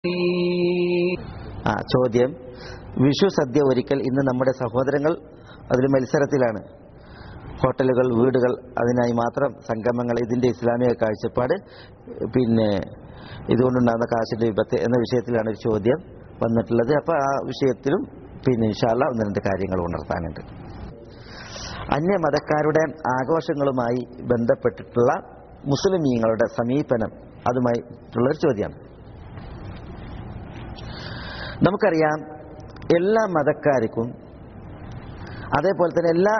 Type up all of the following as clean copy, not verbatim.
ചോദ്യം, വിഷു സദ്യ ഒരിക്കൽ ഇന്ന് നമ്മുടെ സഹോദരങ്ങൾ അതിൽ മത്സരത്തിലാണ്. ഹോട്ടലുകൾ, വീടുകൾ, അതിനായി മാത്രം സംഗമങ്ങൾ, ഇതിന്റെ ഇസ്ലാമിക കാഴ്ചപ്പാട്, പിന്നെ ഇതുകൊണ്ടുണ്ടാകുന്ന കാശിന്റെ വിപത്ത് എന്ന വിഷയത്തിലാണ് ഒരു ചോദ്യം വന്നിട്ടുള്ളത്. അപ്പോൾ ആ വിഷയത്തിലും പിന്നെ ഇൻഷാ അല്ലാഹ് ഒന്ന് രണ്ട് കാര്യങ്ങൾ ഉണർത്താനുണ്ട്. അന്യമതക്കാരുടെ ആഘോഷങ്ങളുമായി ബന്ധപ്പെട്ടിട്ടുള്ള മുസ്ലിമീങ്ങളുടെ സമീപനം, അതുമായിട്ടുള്ളൊരു ചോദ്യമാണ്. നമുക്കറിയാം, എല്ലാ മതക്കാർക്കും അതേപോലെ തന്നെ എല്ലാ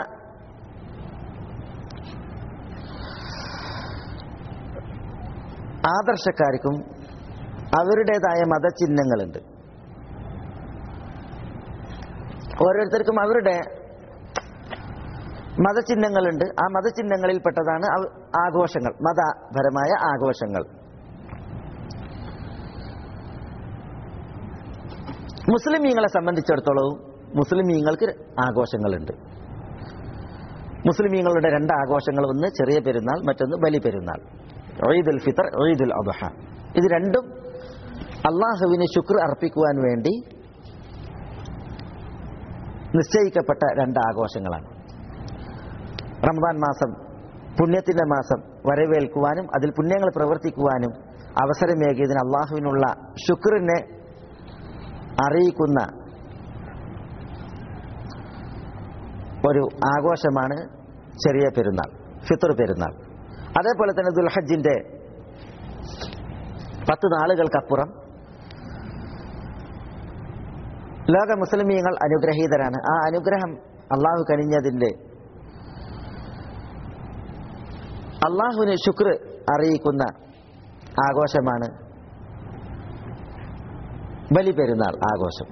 ആദർശക്കാർക്കും അവരുടേതായ മതചിഹ്നങ്ങളുണ്ട്. ഓരോരുത്തർക്കും അവരുടെ മതചിഹ്നങ്ങളുണ്ട്. ആ മതചിഹ്നങ്ങളിൽപ്പെട്ടതാണ് ആഘോഷങ്ങൾ, മതപരമായ ആഘോഷങ്ങൾ. മുസ്ലിമീങ്ങളെ സംബന്ധിച്ചിടത്തോളം മുസ്ലിമീങ്ങൾക്ക് ആഘോഷങ്ങളുണ്ട്. മുസ്ലിമീങ്ങളുടെ രണ്ട് ആഘോഷങ്ങൾ, ഒന്ന് ചെറിയ പെരുന്നാൾ, മറ്റൊന്ന് ബലി പെരുന്നാൾ, ഈദുൽ ഫിത്ർ, ഈദുൽ അദ്ഹ. ഇത് രണ്ടും അള്ളാഹുവിന് ശുക്ർ അർപ്പിക്കുവാൻ വേണ്ടി നിശ്ചയിക്കപ്പെട്ട രണ്ട് ആഘോഷങ്ങളാണ്. റമദാൻ മാസം, പുണ്യത്തിന്റെ മാസം വരവേൽക്കുവാനും അതിൽ പുണ്യങ്ങൾ പ്രവർത്തിക്കുവാനും അവസരമേകിയതിന് അള്ളാഹുവിനുള്ള ശുക്റിനെ അറിയിക്കുന്ന ഒരു ആഘോഷമാണ് ചെറിയ പെരുന്നാൾ, ഫിത്ർ പെരുന്നാൾ. അതേപോലെ തന്നെ ദുൽഹജ്ജിന്റെ 10 നാളുകൾക്കപ്പുറം ലോക മുസ്ലിമീങ്ങൾ അനുഗ്രഹീതരാണ്. ആ അനുഗ്രഹം അള്ളാഹു കനിഞ്ഞതിന്റെ അള്ളാഹുവിന് ശുക്ർ അറിയിക്കുന്ന ആഘോഷമാണ് ബലി പെരുന്നാൾ ആഘോഷം.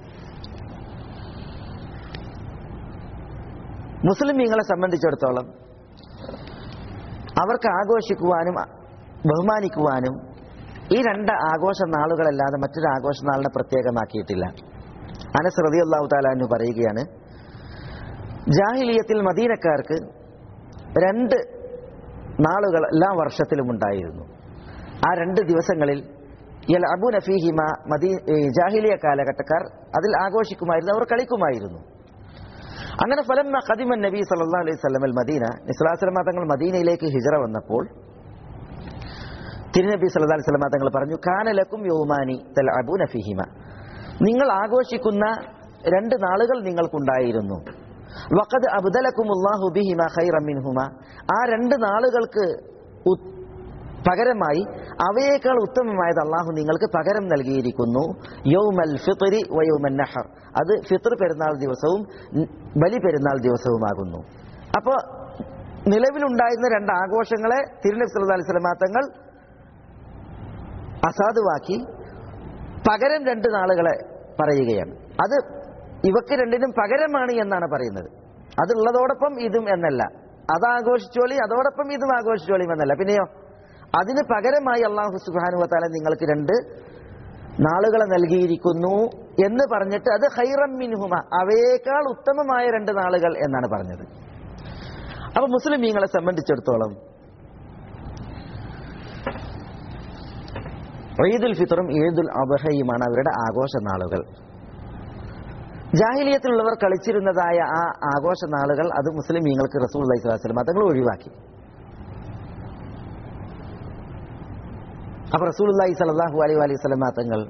മുസ്ലിമീങ്ങളെ സംബന്ധിച്ചിടത്തോളം അവർക്ക് ആഘോഷിക്കുവാനും ബഹുമാനിക്കുവാനും ഈ രണ്ട് ആഘോഷ നാളുകളല്ലാതെ മറ്റൊരു ആഘോഷ നാളിനെ പ്രത്യേകമാക്കിയിട്ടില്ല. അനസ് റളിയല്ലാഹു തആല അൻഹു പറയുകയാണ്, ജാഹിലിയത്തിൽ മദീനക്കാർക്ക് 2 നാളുകൾ എല്ലാ വർഷത്തിലും ഉണ്ടായിരുന്നു. ആ 2 ദിവസങ്ങളിൽ യൽഅബൂന ഫീഹിമ, ജാഹിലിയ കാലഘട്ടക്കാർ അതിൽ ആഘോഷിക്കുമായിരുന്നു, അവർ കളിക്കുമായിരുന്നു. അങ്ങനെ ഫലമ്മ ഖദിമ നബി സല്ലല്ലാഹു അലൈഹി വസല്ലം അൽ മദീന, നബി സല്ലല്ലാഹു അലൈഹി വസല്ലം തങ്ങൾ മദീനയിലേക്ക് ഹിജ്റ വന്നപ്പോൾ തിരുനബി സല്ലല്ലാഹു അലൈഹി വസല്ലം തങ്ങൾ പറഞ്ഞു, കാന ലക്കും യൗമാനി തൽഅബൂന ഫീഹിമ, നിങ്ങൾ ആഘോഷിക്കുന്ന 2 നാളുകൾ നിങ്ങൾക്കുണ്ടായിരുന്നു. വഖദ് അബ്ദലകുമുല്ലാഹു ബിഹിമ ഖൈറൻ മിൻഹുമ, ആ 2 നാളുകൾക്ക് പകരമായി അവയേക്കാൾ ഉത്തമമായത് അള്ളാഹു നിങ്ങൾക്ക് പകരം നൽകിയിരിക്കുന്നു. യൗമൽ ഫിത്രി വ യൗമൻ നഹർ, അത് ഫിത്ർ പെരുന്നാൾ ദിവസവും ബലി പെരുന്നാൾ ദിവസവുമാകുന്നു. അപ്പോൾ നിലവിലുണ്ടായിരുന്ന 2 ആഘോഷങ്ങളെ തിരുനബി സല്ലല്ലാഹു അലൈഹി വസല്ലം തങ്ങൾ അസാധുവാക്കി പകരം 2 നാളുകളെ പറയുകയാണ്. അത് ഇവക്ക് രണ്ടിനും പകരമാണ് എന്നാണ് പറയുന്നത്. അതുള്ളതോടൊപ്പം ഇതും എന്നല്ല, അതാഘോഷിച്ചോളി അതോടൊപ്പം ഇതും ആഘോഷിച്ചോളിയും എന്നല്ല. പിന്നെയോ അതിന് പകരമായി അല്ലാഹു സുബ്ഹാനഹു വ തആല നിങ്ങൾക്ക് 2 നാളുകളെ നൽകിയിരിക്കുന്നു എന്ന് പറഞ്ഞിട്ട് അത് ഖൈറൻ മിൻഹുമ, അവയേക്കാൾ ഉത്തമമായ 2 നാളുകൾ എന്നാണ് പറഞ്ഞത്. അപ്പൊ മുസ്ലിമീങ്ങളെ സംബന്ധിച്ചിടത്തോളം ഈദുൽ ഫിത്റും ഈദുൽ അദ്ഹയുമാണ് അവരുടെ ആഘോഷ നാളുകൾ. ജാഹിലിയത്തിലുള്ളവർ കളിച്ചിരുന്നതായ ആ ആഘോഷ നാളുകൾ അത് മുസ്ലിമീങ്ങൾക്ക് റസൂലുള്ളാഹി സ്വല്ലല്ലാഹു അലൈഹി വസല്ലം തങ്ങൾ ഒഴിവാക്കി. അപ്പോൾ റസൂലുള്ളാഹി സ്വല്ലല്ലാഹു അലൈഹി വസല്ലം തങ്ങൾ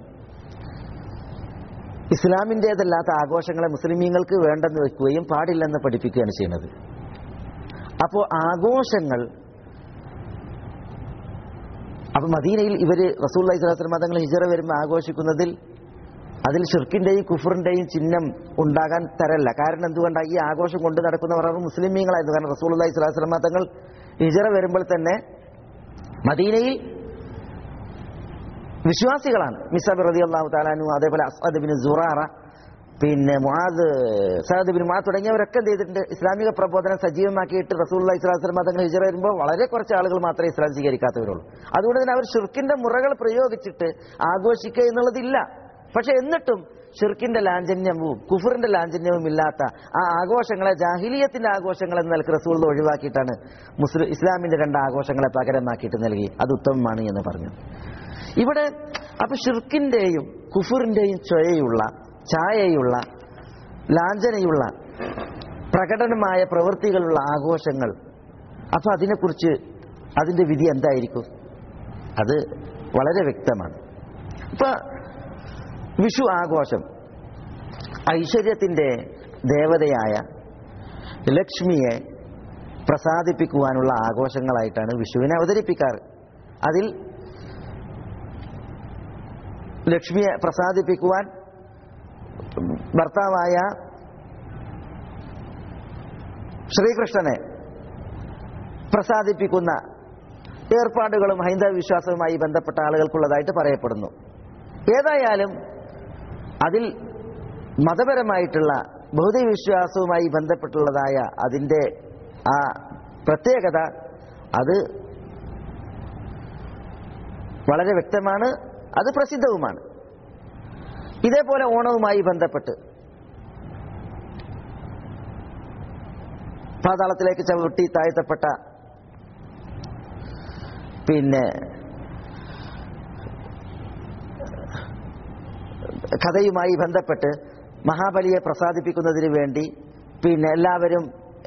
ഇസ്ലാമിൻ്റേതല്ലാത്ത ആഘോഷങ്ങളെ മുസ്ലിമീങ്ങൾക്ക് വേണ്ടെന്ന് വെക്കുകയും പാടില്ലെന്ന് പഠിപ്പിക്കുകയാണ് ചെയ്യുന്നത്. അപ്പോൾ ആഘോഷങ്ങൾ, അപ്പൊ മദീനയിൽ ഇവര് റസൂലുള്ളാഹി സ്വല്ലല്ലാഹു അലൈഹി വസല്ലം തങ്ങൾ ഹിജ്റ വരുമ്പോൾ ആഘോഷിക്കുന്നതിൽ അതിൽ ഷിർക്കിന്റെയും കുഫറിന്റെയും ചിഹ്നം ഉണ്ടാകാൻ തരല്ല. കാരണം എന്തുകൊണ്ടാണ്? ഈ ആഘോഷം കൊണ്ട് നടക്കുന്നവർ മുസ്ലിമീങ്ങളായിരുന്നു. കാരണം റസൂലുള്ളാഹി സ്വല്ലല്ലാഹു അലൈഹി വസല്ലം തങ്ങൾ ഹിജ്റ വരുമ്പോൾ തന്നെ മദീനയിൽ വിശ്വാസികളാണ്. മിസ്അബ് റളിയല്ലാഹു തആല അൻഹു, അതേപോലെ അസ്അദ് ഇബ്നു സുറാറ, പിന്നെ സഅദ് ഇബ്നു മുആദ് തുടങ്ങിയവരൊക്കെ എന്ത് ചെയ്തിട്ടുണ്ട്? ഇസ്ലാമിക പ്രബോധനം സജീവമാക്കിയിട്ട് റസൂലുള്ളാഹി സ്വല്ലല്ലാഹു അലൈഹി വസല്ലം തങ്ങൾ ഹിജ്റ വരുമ്പോൾ വളരെ കുറച്ച് ആളുകൾ മാത്രമേ ഇസ്ലാം സ്വീകരിക്കാത്തവരുള്ളൂ. അതുകൊണ്ട് തന്നെ അവർ ഷിർക്കിന്റെ മുറകൾ പ്രയോഗിച്ചിട്ട് ആഘോഷിക്കുക എന്നുള്ളതില്ല. പക്ഷെ എന്നിട്ടും ഷിർക്കിന്റെ ലാഞ്ചന്യവും കുഫറിന്റെ ലാഞ്ചന്യവും ഇല്ലാത്ത ആ ആഘോഷങ്ങളെ ജാഹിലിയത്തിന്റെ ആഘോഷങ്ങൾ എന്ന നിലക്ക് റസൂൽ ഒഴിവാക്കിയിട്ടാണ് ഇസ്ലാമിന്റെ 2 ആഘോഷങ്ങളെ പകരമാക്കിയിട്ട് നൽകി. അത് ഉത്തമമാണ് എന്ന് പറഞ്ഞു. ഇവിടെ അപ്പൊ ഷിർക്കിന്റെയും കുഫറിന്റെയും ഛായയുള്ള ലാഞ്ചനയുള്ള പ്രകടനമായ പ്രവൃത്തികളുള്ള ആഘോഷങ്ങൾ, അപ്പൊ അതിനെക്കുറിച്ച് അതിന്റെ വിധി എന്തായിരിക്കും? അത് വളരെ വ്യക്തമാണ്. ഇപ്പൊ വിഷു ആഘോഷം ഐശ്വര്യത്തിന്റെ ദേവതയായ ലക്ഷ്മിയെ പ്രസാദിപ്പിക്കുവാനുള്ള ആഘോഷങ്ങളായിട്ടാണ് വിഷുവിനെ അവതരിപ്പിക്കാറ്. അതിൽ ലക്ഷ്മിയെ പ്രസാദിപ്പിക്കുവാൻ ഭർത്താവായ ശ്രീകൃഷ്ണനെ പ്രസാദിപ്പിക്കുന്ന ഏർപ്പാടുകളും ഹൈന്ദവ വിശ്വാസവുമായി ബന്ധപ്പെട്ട ആളുകൾക്കുള്ളതായിട്ട് പറയപ്പെടുന്നു. ഏതായാലും അതിൽ മതപരമായിട്ടുള്ള ബൗദ്ധ വിശ്വാസവുമായി ബന്ധപ്പെട്ടുള്ളതായ അതിൻ്റെ ആ പ്രത്യേകത അത് വളരെ വ്യക്തമാണ്, അത് പ്രസിദ്ധവുമാണ്. ഇതേപോലെ ഓണവുമായി ബന്ധപ്പെട്ട് പാതാളത്തിലേക്ക് ചവിട്ടി താഴ്ത്തപ്പെട്ട കഥയുമായി ബന്ധപ്പെട്ട് മഹാബലിയെ പ്രസാദിപ്പിക്കുന്നതിന് വേണ്ടി എല്ലാവരും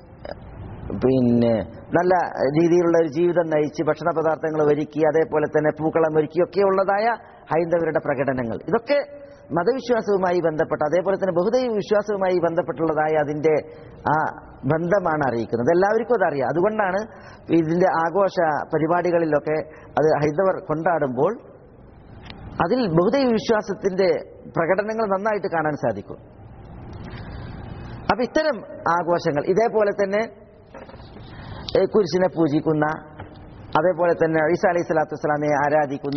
നല്ല രീതിയിലുള്ള ഒരു ജീവിതം നയിച്ച് ഭക്ഷണ പദാർത്ഥങ്ങൾ ഒരുക്കി, അതേപോലെ തന്നെ പൂക്കളം ഒരുക്കിയൊക്കെ ഉള്ളതായ ഹൈന്ദവരുടെ പ്രകടനങ്ങൾ, ഇതൊക്കെ മതവിശ്വാസവുമായി ബന്ധപ്പെട്ട അതേപോലെ തന്നെ ബഹുദൈവ വിശ്വാസവുമായി ബന്ധപ്പെട്ടുള്ളതായ അതിൻ്റെ ആ ബന്ധമാണ് അറിയിക്കുന്നത്. എല്ലാവർക്കും അതറിയാം. അതുകൊണ്ടാണ് ഇതിൻ്റെ ആഘോഷ പരിപാടികളിലൊക്കെ അത് ഹൈന്ദവർ കൊണ്ടാടുമ്പോൾ അതിൽ ബഹുദൈവ വിശ്വാസത്തിന്റെ പ്രകടനങ്ങൾ നന്നായിട്ട് കാണാൻ സാധിക്കും. അപ്പൊ ഇത്തരം ആഘോഷങ്ങൾ, ഇതേപോലെ തന്നെ കുരിശിനെ പൂജിക്കുന്ന, അതേപോലെ തന്നെ ഈസാ അലൈഹി സ്വലാത്തു വസ്സലാമയെ ആരാധിക്കുന്ന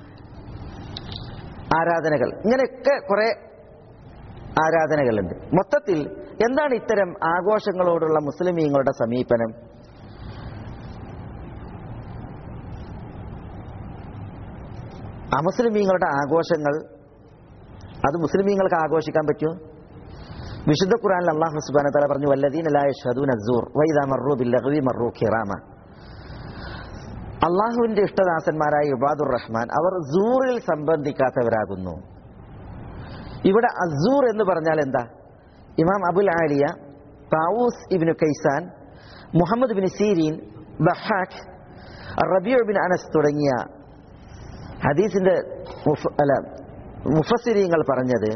ആരാധനകൾ, ഇങ്ങനെയൊക്കെ കുറെ ആരാധനകളുണ്ട്. മൊത്തത്തിൽ എന്താണ് ഇത്തരം ആഘോഷങ്ങളോടുള്ള മുസ്ലിമീങ്ങളുടെ സമീപനം? അമുസ്ലിമീങ്ങളുടെ ആഘോഷങ്ങൾ അത് മുസ്ലിമീങ്ങൾക്ക് ആഘോഷിക്കാൻ പറ്റുമോ? വിശുദ്ധ ഖുർആനിൽ അല്ലാഹു സുബ്ഹാനഹു വ തആല പറഞ്ഞു, വല്ലദീന ലാ യശ്ഹദൂന അസ്സൂർ വഇദാ മർറൂ ബില്ലഗ്വി മർറൂ കിറാമ. അള്ളാഹുവിന്റെ ഇഷ്ടദാസന്മാരായ ഇബാദുർ റഹ്മാൻ അവർ സൂറിൽ സംബന്ധിക്കാത്തവരാകുന്നു. ഇവിടെ അസ്സൂർ എന്ന് പറഞ്ഞാൽ എന്താ? ഇമാം Abul Aliya, Tawus ibn Kaysan, Muhammad bin Sirin, Dahhak, Rabi bin Anas തുടങ്ങിയ ഹദീസിന്റെ മുഫസ്സിരീങ്ങൾ പറഞ്ഞത്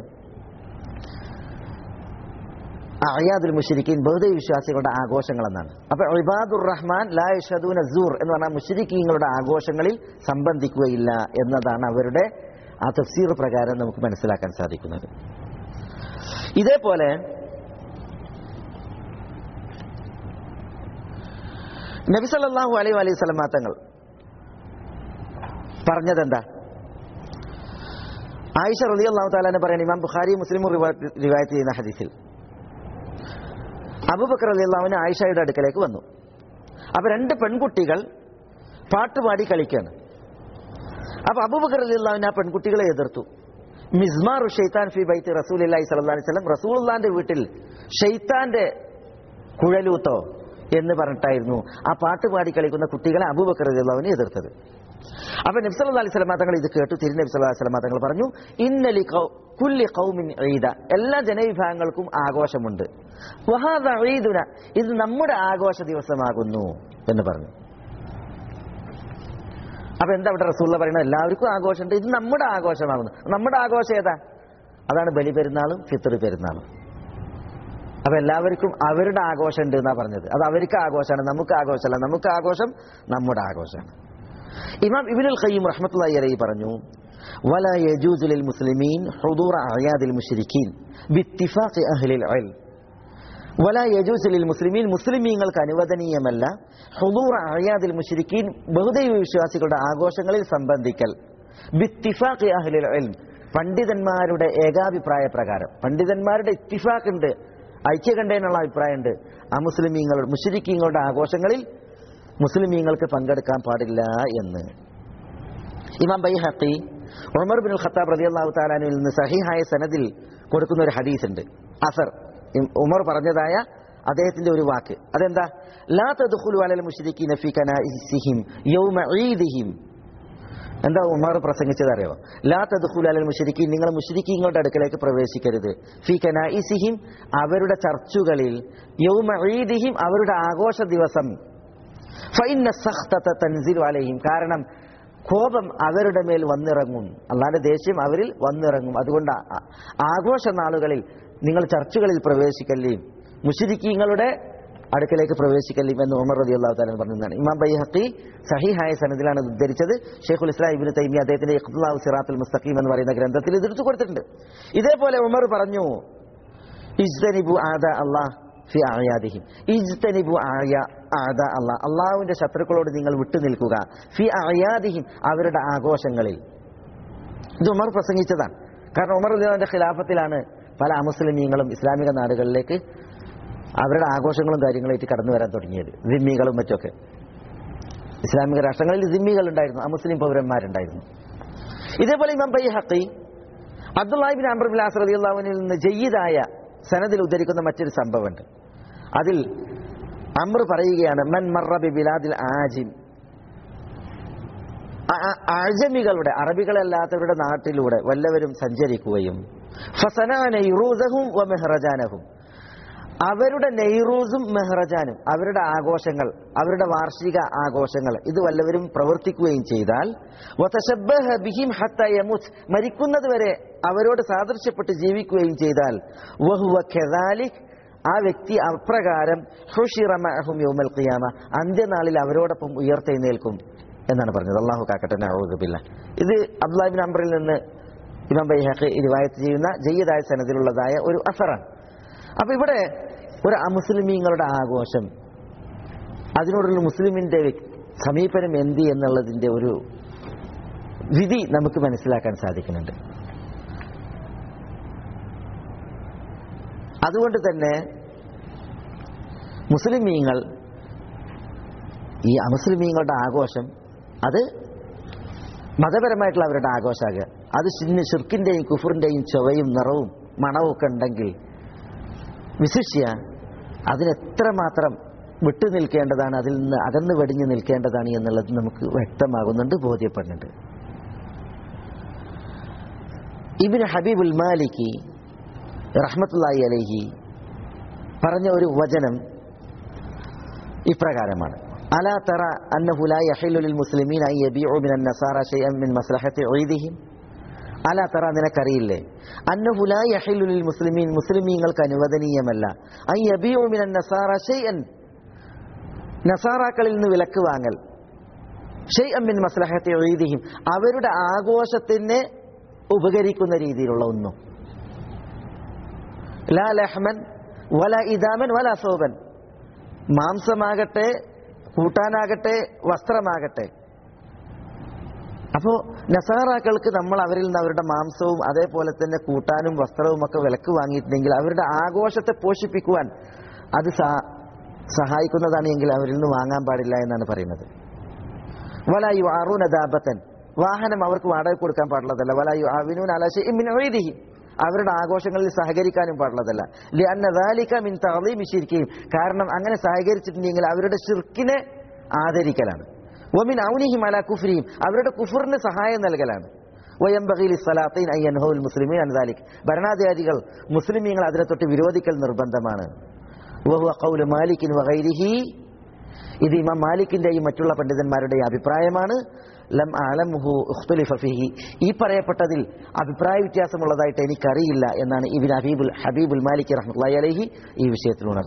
അഅയാദുൽ മുശ്രിക്കീൻ ബഹുദൈവ വിശ്വാസികളുടെ ആഘോഷങ്ങൾ എന്നാണ്. അപ്പൊ ഇബാദുർ റഹ്മാൻ ലാ യശ്ഹദൂന അസ്സൂർ എന്ന് പറഞ്ഞാൽ മുശ്രിക്കീങ്ങളുടെ ആഘോഷങ്ങളിൽ സംബന്ധിക്കുകയില്ല എന്നതാണ് അവരുടെ ആ തഫ്സീർ പ്രകാരം നമുക്ക് മനസ്സിലാക്കാൻ സാധിക്കുന്നത്. ഇതേപോലെ നബി സല്ലല്ലാഹു അലൈഹി വസല്ലം തങ്ങൾ പറഞ്ഞതെന്താ? ആയിഷ റളിയല്ലാഹു തആല എന്ന് പറയുന്ന ഇമാം ബുഖാരി മുസ്ലിം റിവായത്ത് ചെയ്യുന്ന ഹദീസിൽ അബൂബക്കർ റളിയല്ലാഹു അൻഹു ആയിഷയുടെ അടുക്കലേക്ക് വന്നു. അപ്പൊ രണ്ട് പെൺകുട്ടികൾ പാട്ടുപാടി കളിക്കുകയാണ്. അപ്പൊ അബൂബക്കർ റളിയല്ലാഹു അൻഹു ആ പെൺകുട്ടികളെ എതിർത്തു. മിസ്മാറു ഷൈത്താൻ ഫി ബൈത്തി റസൂലുള്ളാഹി സ്വല്ലല്ലാഹു അലൈഹി വസല്ലം, റസൂലുള്ളാഹിന്റെ വീട്ടിൽ ഷൈത്താന്റെ കുഴലൂത്തോ എന്ന് പറഞ്ഞിട്ടായിരുന്നു ആ പാട്ടുപാടി കളിക്കുന്ന കുട്ടികളെ അബൂബക്കർ റളിയല്ലാഹു അൻഹു എതിർത്തത്. അപ്പൊ നബി സല്ലല്ലാഹു അലൈഹി വസല്ലം തങ്ങൾ ഇത് കേട്ടു. തിരുനബി സല്ലല്ലാഹു അലൈഹി വസല്ലം തങ്ങൾ പറഞ്ഞു, ഇന്നലി കുല്ലി ഖൗമിൻ ഈദ, എല്ലാ ജനവിഭാഗങ്ങൾക്കും ആഘോഷമുണ്ട്. വഹാദ ഈദുന, ഇത് നമ്മുടെ ആഘോഷ ദിവസമാകുന്നു എന്ന് പറഞ്ഞു. അപ്പൊ എന്താ ഇവിടെ റസൂലുള്ള പറയുന്നത്? എല്ലാവർക്കും ആഘോഷമുണ്ട്, ഇത് നമ്മുടെ ആഘോഷമാകുന്നു. നമ്മുടെ ആഘോഷം ഏതാ? അതാണ് ബലി പെരുന്നാളും ഫിത്ർ പെരുന്നാളും. അപ്പൊ എല്ലാവർക്കും അവരുടെ ആഘോഷം ഉണ്ട് എന്നാ പറഞ്ഞത്. അത് അവർക്ക് ആഘോഷമാണ്, നമുക്ക് ആഘോഷമല്ല. നമുക്ക് ആഘോഷം നമ്മുടെ ആഘോഷമാണ്. ഇമാം ഇബ്നുൽ ഖയ്യിം റഹ്മത്തുള്ളാഹി അലൈഹി പറഞ്ഞു, വലാ യജൂസു ലിൽ മുസ്ലിമീൻ ഹുദൂറ അഅയാദിൽ മുശ്രിക്കീൻ ബിത്തിഫാഖി അഹ്ലിൽ ഇൽം. വലാ യജൂസു ലിൽ മുസ്ലിമീൻ, മുസ്ലിമീങ്ങൾക്ക് അനുവദനീയമല്ല ഹുദൂറ അഅയാദിൽ മുശ്രിക്കീൻ, ബഹുദൈവ വിശ്വാസികളുടെ ആഘോഷങ്ങളിൽ സംബന്ധിക്കൽ. ബിത്തിഫാഖി അഹ്ലിൽ ഇൽം, പണ്ഡിതന്മാരുടെ ഏകാഭിപ്രായ പ്രകാരം. പണ്ഡിതന്മാരുടെ ഇത്തിഫാഖ് ഉണ്ട്, ഐക്യകണ്ഠേനുള്ള അഭിപ്രായമുണ്ട്. ആ മുശ്രിക്കീങ്ങളുടെ ആഘോഷങ്ങളിൽ മുസ്ലിമീങ്ങൾക്ക് പങ്കെടുക്കാൻ പാടില്ല എന്ന്. ഇമാം ബൈഹഖി ഉമർ ബിൻ ഖത്താബ് റളിയല്ലാഹു തആല അൻഹുവിൽ നിന്ന് സഹീഹായ സനദിൽ കൊടുക്കുന്ന ഒരു ഹദീസ് ഉണ്ട്, അസർ. ഉമർ പറഞ്ഞതായ അദ്ദേഹത്തിന്റെ ഒരു വാക്ക്, അതെന്താ? ലാ തദ്ഖുലു അലൽ മുശ്രിക്കീന ഫീ കനാഇസിഹിം യൗമ ഈദിഹിം. എന്താ ഉമർ പ്രസംഗിച്ചത് അറിയോ? ലാ തദ്ഖുലു അലൽ മുശ്രിക്കീൻ, നിങ്ങൾ മുശ്രിക്കീങ്ങളുടെ അടുക്കലേക്ക് പ്രവേശിക്കരുത്. ഫീ കനായിസിഹിം, അവരുടെ ചർച്ചുകളിൽ, യൗമ ഈദിഹിം, അവരുടെ ആഘോഷ ദിവസം. ഫഇന്ന സഖ്തത തൻസിലു അലൈഹിം, കാരണം കോപം അവരുടെ മേൽ വന്നിറങ്ങും, അല്ലാഹുവിന്റെ ദേഷ്യം അവരിൽ വന്നിറങ്ങും. അതുകൊണ്ട് ആഘോഷ നാളുകളിൽ നിങ്ങൾ ചർച്ചുകളിൽ പ്രവേശിക്കല്ലേ, മുശ്രിക്കീങ്ങളുടെ അടുക്കലേക്ക് പ്രവേശിക്കല്ലേ എന്ന് ഉമർ റളിയല്ലാഹു തആല പറഞ്ഞതാണ്. ഇമാം ബൈഹഖി സഹീഹായ സനദിലാണ് ഉദ്ധരിച്ചത്. ഷെയ്ഖുൽ ഇസ്ലാം ഇബ്നു തൈമിയ അദ്ദേഹത്തിന്റെ ഇഖ്തിലാഉ സിറാത്തുൽ മുസ്തഖീം എന്ന് പറയുന്ന ഗ്രന്ഥത്തിൽ ഇത് എടുത്തു കൊടുത്തിട്ടുണ്ട്. ഇതേപോലെ ഉമർ പറഞ്ഞു, ഇജ്തനിബു ആദാ അല്ലാഹ് ഫി അഅയാദിഹിം, ഇജ്തനിബു ആദാ അല്ലാഹ്, അല്ലാഹുവിന്റെ ശത്രുക്കളോട് നിങ്ങൾ വിട്ടുനിൽക്കുക, ഫി അഅയാദിഹിം, അവരുടെ ആഘോഷങ്ങളിൽ. ഇത് ഉമർ പ്രസംഗിച്ചതാണ്. കാരണം ഉമർ റളിയല്ലാഹുവിന്റെ ഖിലാഫത്തിലാണ് പല അമുസ്ലിമീങ്ങളും ഇസ്ലാമിക നാടുകളിലേക്ക് അവരുടെ ആഘോഷങ്ങളും കാര്യങ്ങളായിട്ട് കടന്നു വരാൻ തുടങ്ങിയത്, സിമ്മികളും മറ്റൊക്കെ. ഇസ്ലാമിക രാഷ്ട്രങ്ങളിൽ സിമ്മികൾ ഉണ്ടായിരുന്നു, അമുസ്ലിം പൗരന്മാരുണ്ടായിരുന്നു. ഇതേപോലെ ഇമാം Bayhaqi Abdullahi ibn Amr ibn As റളിയല്ലാഹു അൻഹുവിൽ നിന്ന് ജയ്യിദായ സനദിൽ ഉദ്ധരിക്കുന്ന മറ്റൊരു സംഭവമുണ്ട്. അതിൽ അംർ പറയുകയാണ്, മൻ മർറ ബി ബിലാദിൽ ആജിം, അഅജമികളുടെ, അറബികളല്ലാത്തവരുടെ നാട്ടിലൂടെ വല്ലവരും സഞ്ചരിക്കുകയും, ഫസനഅ നൈറൂസഹും വ മെഹ്റജാനഹും, അവരുടെ നെയ്റൂസും മെഹ്റജാനും, അവരുടെ ആഘോഷങ്ങൾ, അവരുടെ വാർഷിക ആഘോഷങ്ങൾ, ഇത് വല്ലവരും പ്രവർത്തിക്കുകയും ചെയ്താൽ, വതശബ്ബഹ ബിഹിം ഹത്താ യമൂത്ത്, മരിക്കുന്നതുവരെ അവരോട് സാദൃശ്യപ്പെട്ട് ജീവിക്കുകയും ചെയ്താൽ, വഹുവ കദാലിക്, ആ വ്യക്തി അപ്രകാരം ഹുശിറ മഅഹും യൗമൽ ഖിയാമ, അന്ത്യനാളിൽ അവരോടൊപ്പം ഉയർത്തെഴുന്നേൽക്കും എന്നാണ് പറഞ്ഞത്. അല്ലാഹു കാക്കട്ടെ, നഊദു ബില്ലാഹ്. ഇത് അബ്ദുല്ലാഹി ഇബ്നു അംറിൽ നിന്ന് ഇമാം ബൈഹഖി റിവായത്ത് ചെയ്യുന്ന ജയ്യിദായ സനദിലുള്ളതായ ഒരു അസറാണ്. അപ്പൊ ഇവിടെ ഒരു അമുസ്ലിമീങ്ങളുടെ ആഘോഷം, അതിനോടുള്ള മുസ്ലിമിന്റെ സമീപനം എന്ത് എന്നുള്ളതിന്റെ ഒരു വിധി നമുക്ക് മനസ്സിലാക്കാൻ സാധിക്കുന്നുണ്ട്. അതുകൊണ്ട് തന്നെ മുസ്ലിമീങ്ങൾ, ഈ അമുസ്ലിമീങ്ങളുടെ ആഘോഷം അത് മതപരമായിട്ടുള്ള അവരുടെ ആഘോഷമാകുക, അത് ശിർക്കിന്റെയും കുഫറിന്റെയും ചൊവയും നിറവും മണവും ഒക്കെ ഉണ്ടെങ്കിൽ വിശിഷ്യ അതിനെത്രമാത്രം വിട്ടുനിൽക്കേണ്ടതാണ്, അതിൽ നിന്ന് അകന്നു വെടിഞ്ഞു നിൽക്കേണ്ടതാണ് എന്നുള്ളത് നമുക്ക് വ്യക്തമാകുന്നുണ്ട്, ബോധ്യപ്പെടുന്നുണ്ട്. ഇബ്നു ഹബീബുൽ മാലിക്കി റഹ്മത്തുള്ളാഹി അലൈഹി പറഞ്ഞ ഒരു വചനം ഇപ്രകാരമാണ്: അലാ തറ അന്നഹു ലാ യഹില്ലു ലിൽ മുസ്ലിമീന അൻ യബീഉ മിനൻ നസാറ ശൈഅൻ മിൻ മസ്ലഹത്തി ഈദിഹിം. അലാ തറ, നിനക്കറിയില്ലേ, അന്നഹു ലാ യഹില്ലു ലിൽ മുസ്ലിമീൻ, മുസ്ലിമീങ്ങൾക്ക് അനുവദനീയമല്ല, അൻ യബീഉ മിനൻ നസാറ ശൈഅൻ, നസാറാക്കളിൽ നിന്ന് വിലക്ക് വാങ്ങൽ, ശൈഅൻ മിൻ മസ്ലഹത്തി ഈദിഹിം, അവരുടെ ആഘോഷത്തിന് ഉപകരിക്കുന്ന രീതിയിലുള്ള ഒന്നും, ലാ ലഹ്മൻ വല ഇദാമൻ വല സൗബൻ, മാംസമാകട്ടെ, കൂട്ടാനാകട്ടെ, വസ്ത്രമാകട്ടെ. അപ്പോൾ നസാറാക്കൾക്ക് നമ്മൾ അവരിൽ നിന്ന് അവരുടെ മാംസവും അതേപോലെ തന്നെ കൂട്ടാനും വസ്ത്രവും ഒക്കെ വിലക്ക് വാങ്ങിയിട്ടുണ്ടെങ്കിൽ അവരുടെ ആഘോഷത്തെ പോഷിപ്പിക്കുവാൻ അത് സഹായിക്കുന്നതാണ് എങ്കിൽ അവരിൽ നിന്ന് വാങ്ങാൻ പാടില്ല എന്നാണ് പറയുന്നത്. വലാ യുആറൂന ദാബത്തൻ, വാഹനം അവർക്ക് വാടക കൊടുക്കാൻ പാടുള്ളതല്ല. വലാ യുആവിനൂന അലാ ശൈഇൻ മിൻ ഈദിഹിം, അവരുടെ ആഘോഷങ്ങളിൽ സഹകരിക്കാനും പാടുള്ളതല്ല. ലിഅന്ന ദാലിക മിൻ തഅളീമി ശിർക്കിഹിം, കാരണം അങ്ങനെ സഹകരിച്ചിട്ടുണ്ടെങ്കിൽ അവരുടെ ശിർക്കിനെ ആദരിക്കലാണ്. വമിൻ ഔനിഹിം അലാ കുഫ്രിഹിം, അവരുടെ കുഫറിന് സഹായം നൽകലാണ്. വയംബഗി ലിസ്സലാത്തീൻ അൻ യൻഹൗൽ മുസ്ലിമീൻ അൻ ദാലിക്, ഭരണാധികാരികൾ മുസ്ലിമീങ്ങൾ അതിനെ തൊട്ട് വിരോധിക്കൽ നിർബന്ധമാണ്. വഹുവ ഖൗലു മാലികിൻ വഗൈരിഹി, ഇത് ഇമാം മാലിക്കിന്റെയും മറ്റുള്ള പണ്ഡിതന്മാരുടെയും അഭിപ്രായമാണ്. ലം അഅലമുഹു ഇഖ്തുലിഫ ഫീഹി, ഈ പറയപ്പെട്ടതിൽ അഭിപ്രായ വ്യത്യാസമുള്ളതായിട്ട് എനിക്കറിയില്ല എന്നാണ് ഇബ്നു ഹബീബുൽ മാലിക്കി റഹ്മത്തുള്ളാഹി അലൈഹി ഈ വിഷയത്തിൽ ഉണർത്തുന്നത്.